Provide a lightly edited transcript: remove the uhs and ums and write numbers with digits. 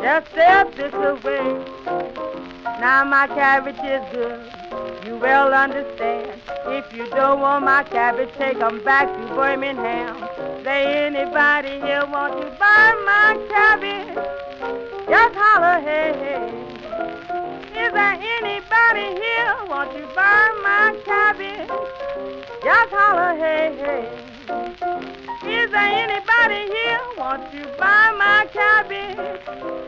Just step this away. Now my cabbage is good, you will understand. If you don't want my cabbage, take 'em back to Birmingham. Say anybody here want to buy my cabbage? Just holler, hey, hey. Is there anybody here want to buy my cabbage? Just holler, hey, hey. Is there anybody here want to buy my cabbage?